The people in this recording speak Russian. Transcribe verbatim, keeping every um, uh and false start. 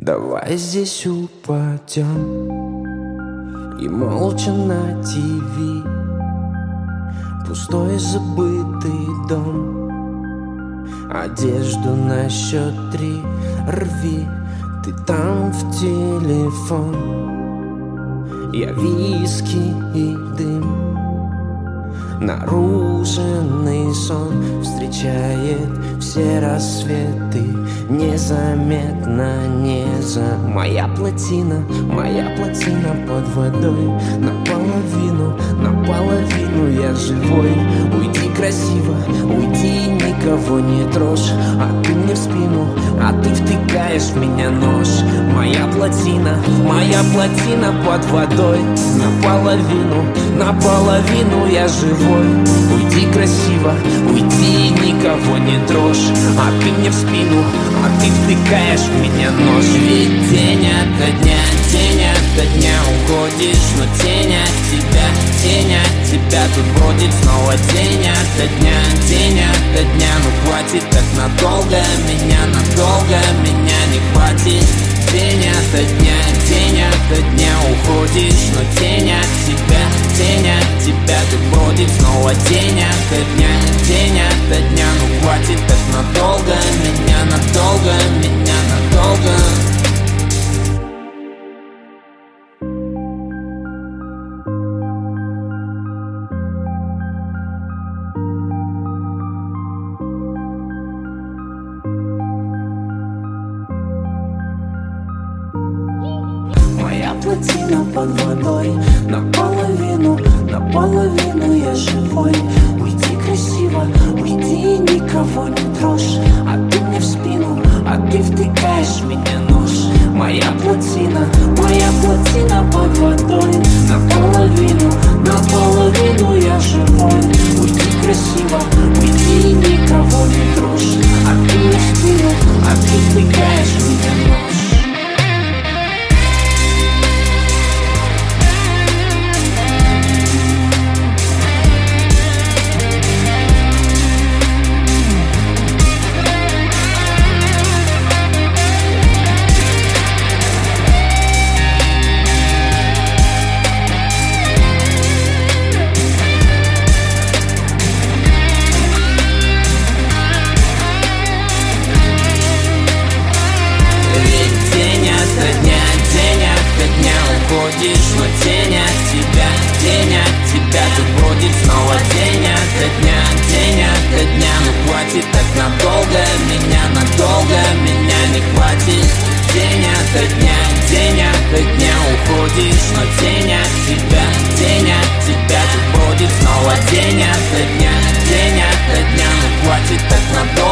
Давай здесь упадем и молча на ТВ. Пустой забытый дом, одежду на счет три рви. Ты там в телефон, я виски и дым. Нарушенный сон встречает все рассветы незаметно, не за... Моя плотина, моя плотина под водой. Наполовину, наполовину я живой. Уйди красиво, уйди, никого не трожь. А ты мне в спину, а ты втыкаешь в меня нож. Моя плотина, моя плотина под водой. Наполовину, наполовину я живой. Уйди красиво, уйди, никого не трожь. А ты мне в спину, а ты втыкаешь в меня нож. Ведь день ото дня, день ото дня уходишь, но тень от тебя, тень от тебя тут бродит снова. День ото дня, день ото дня, ну хватит так надолго, меня надолго, меня не хватит. День ото дня, день ото дня уходишь, но тень от тебя, тень от тебя тут бродит снова. День ото дня, день ото дня, ну хватит так надолго, меня надолго, меня надолго. Моя плотина под водой. Наполовину, наполовину я живой. Уйди красиво, уйди, никого не трожь. А ты мне в спину, а ты втыкаешь в меня нож. Моя плотина, моя плотина под водой. Наполовину, наполовину я живой. Уйди красиво, уйди, никого не трожь. А ты мне в спину, а ты втыкаешь в меня нож. Но тень от тебя, тень от тебя тут бродит снова. День ото дня, день ото дня, ну хватит так надолго, меня надолго, меня не хватит. День ото дня, день ото дня уходишь, но тень от тебя, тень от тебя тут бродит снова. День ото дня, день ото дня, ну хватит так надолго.